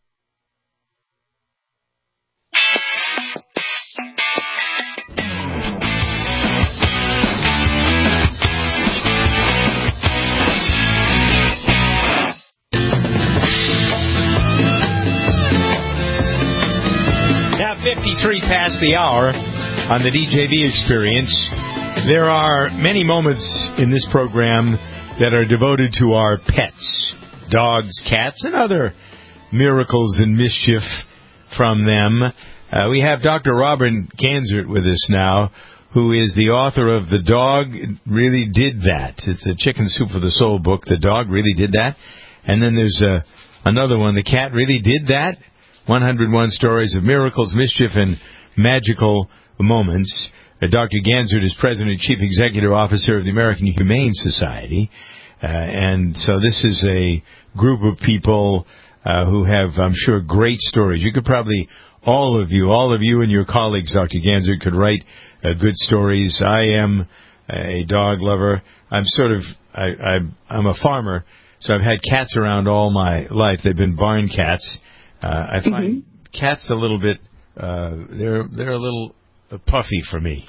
Now fifty-three past the hour on the D J V Experience. There are many moments in this program that are devoted to our pets. Dogs, cats, and other miracles and mischief from them. Uh, we have Doctor Robin Ganzert with us now, who is the author of The Dog Really Did That. It's a Chicken Soup for the Soul book. The Dog Really Did That. And then there's uh, another one, The Cat Really Did That. one hundred one Stories of Miracles, Mischief, and Magical Moments. Uh, Doctor Ganzert is President and Chief Executive Officer of the American Humane Society. Uh, and so this is a group of people uh, who have, I'm sure, great stories. You could probably, all of you, all of you and your colleagues, Doctor Ganzert, could write uh, good stories. I am a dog lover. I'm sort of, I, I, I'm a farmer, so I've had cats around all my life. They've been barn cats. Uh, I find mm-hmm. cats a little bit, uh, they're they're a little puffy for me.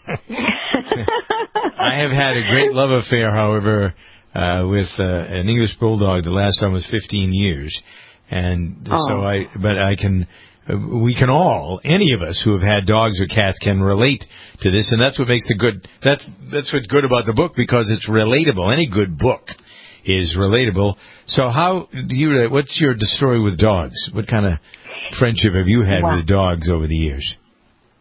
I have had a great love affair, however, Uh, with uh, an English bulldog. The last one was fifteen years, and oh. so I. But I can, uh, we can all, any of us who have had dogs or cats, can relate to this, and that's what makes the good. That's that's what's good about the book, because it's relatable. Any good book is relatable. So how do you? What's your story with dogs? What kind of friendship have you had wow. with dogs over the years?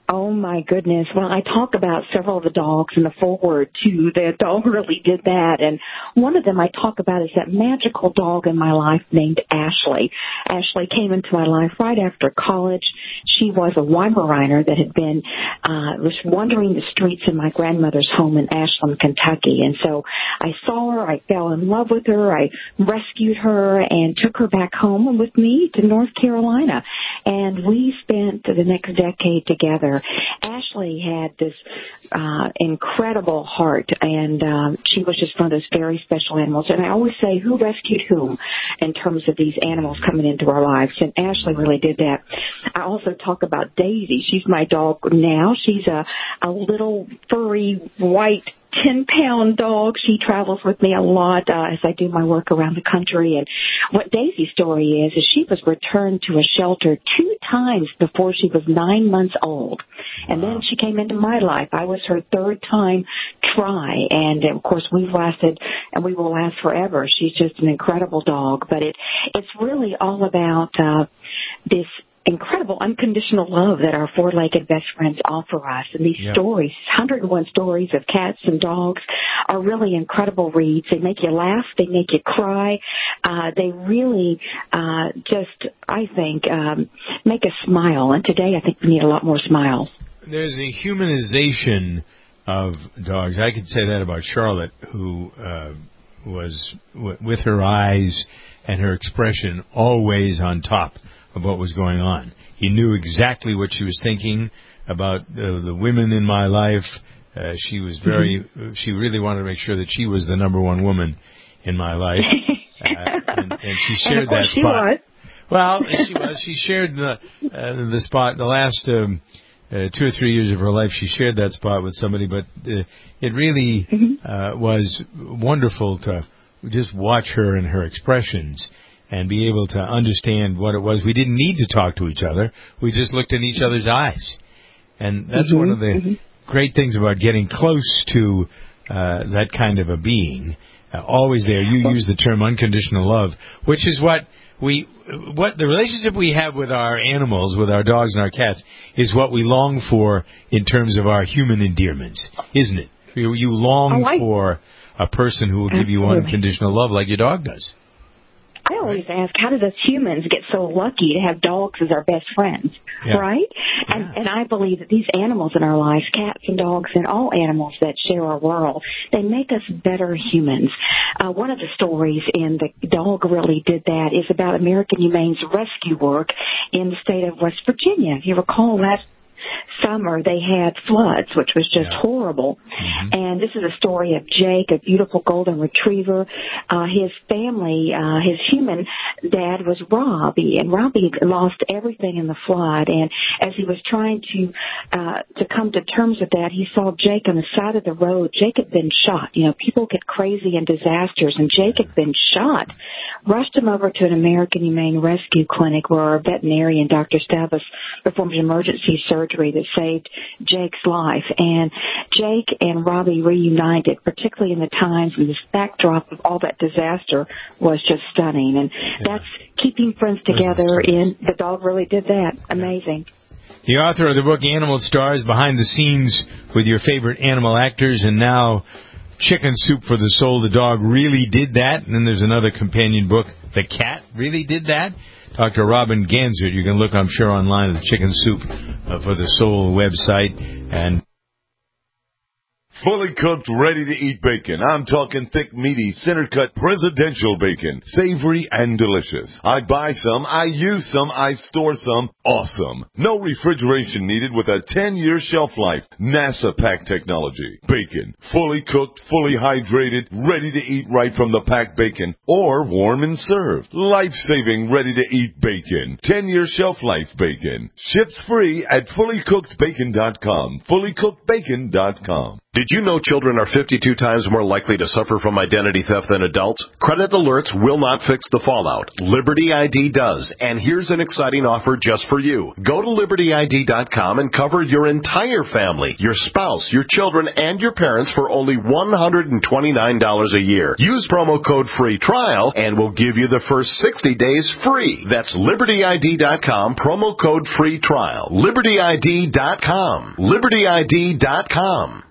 Oh, my goodness. Well, I talk about several of the dogs in the foreword, too. The dog really did that. And one of them I talk about is that magical dog in my life named Ashley. Ashley came into my life right after college. She was a Weimaraner that had been uh, was wandering the streets in my grandmother's home in Ashland, Kentucky. And so I saw her. I fell in love with her. I rescued her and took her back home with me to North Carolina. And we spent the next decade together. Ashley had this uh, incredible heart, and um, she was just one of those very special animals. And I always say, who rescued whom in terms of these animals coming into our lives? And Ashley really did that. I also talk about Daisy. She's my dog now. She's a, a little furry white ten-pound dog. She travels with me a lot uh, as I do my work around the country. And what Daisy's story is, is she was returned to a shelter two times before she was nine months old. And then she came into my life. I was her third time try. And, of course, we've lasted, and we will last forever. She's just an incredible dog. But it it's really all about uh, this incredible unconditional love that our four-legged best friends offer us. And these yep. stories, one hundred one stories of cats and dogs, are really incredible reads. They make you laugh. They make you cry. Uh, they really uh, just, I think, um, make us smile. And today I think we need a lot more smiles. There's a humanization of dogs. I could say that about Charlotte, who uh, was, w- with her eyes and her expression, always on top of what was going on. He knew exactly what she was thinking about uh, the women in my life. Uh, she was very, mm-hmm. she really wanted to make sure that she was the number one woman in my life. Uh, and, and she shared and of course that she spot. Was. Well, she was. She shared the, uh, the spot, the last um, uh, two or three years of her life, she shared that spot with somebody, but uh, it really mm-hmm. uh, was wonderful to just watch her and her expressions and be able to understand what it was. We didn't need to talk to each other. We just looked in each other's eyes. And that's mm-hmm, one of the mm-hmm. great things about getting close to uh, that kind of a being. Uh, always there. You use the term unconditional love, which is what we, what the relationship we have with our animals, with our dogs and our cats, is what we long for in terms of our human endearments, isn't it? You, you long oh, I... for a person who will give you unconditional love like your dog does. I always ask, how did us humans get so lucky to have dogs as our best friends, yeah. right? Yeah. And, and I believe that these animals in our lives, cats and dogs and all animals that share our world, they make us better humans. Uh, one of the stories in The Dog Really Did That is about American Humane's rescue work in the state of West Virginia. If you recall, last summer they had floods, which was just yeah. horrible. Mm-hmm. And this is a story of Jake, a beautiful golden retriever. Uh, his family, uh, his human dad was Robbie, and Robbie lost everything in the flood. And as he was trying to uh, to come to terms with that, he saw Jake on the side of the road. Jake had been shot. You know, people get crazy in disasters, and Jake had been shot. Rushed him over to an American Humane Rescue Clinic where our veterinarian, Doctor Stavis, performed emergency surgery that saved Jake's life. And Jake and Robbie reunited, particularly in the times when this backdrop of all that disaster was just stunning. And yeah. that's keeping friends together in The Dog Really Did That. Amazing. The author of the book Animal Stars, Behind the Scenes with your favorite animal actors, and now Chicken Soup for the Soul. The Dog Really Did That. And then there's another companion book, The Cat Really Did That. Doctor Robin Ganzert. You can look, I'm sure, online at the Chicken Soup uh, for the Soul website. And fully cooked, ready-to-eat bacon. I'm talking thick, meaty, center-cut presidential bacon. Savory and delicious. I buy some, I use some, I store some. Awesome. No refrigeration needed with a ten-year shelf life. NASA pack technology. Bacon. Fully cooked, fully hydrated, ready to eat right from the packed bacon. Or warm and served. Life-saving, ready-to-eat bacon. ten-year shelf life bacon. Ships free at fully cooked bacon dot com. fully cooked bacon dot com. Did you know children are fifty-two times more likely to suffer from identity theft than adults? Credit alerts will not fix the fallout. Liberty I D does. And here's an exciting offer just for you. Go to Liberty I D dot com and cover your entire family, your spouse, your children, and your parents for only one hundred twenty-nine dollars a year. Use promo code FREE TRIAL and we'll give you the first sixty days free. That's Liberty I D dot com, promo code FREE TRIAL. Liberty I D dot com. Liberty I D dot com.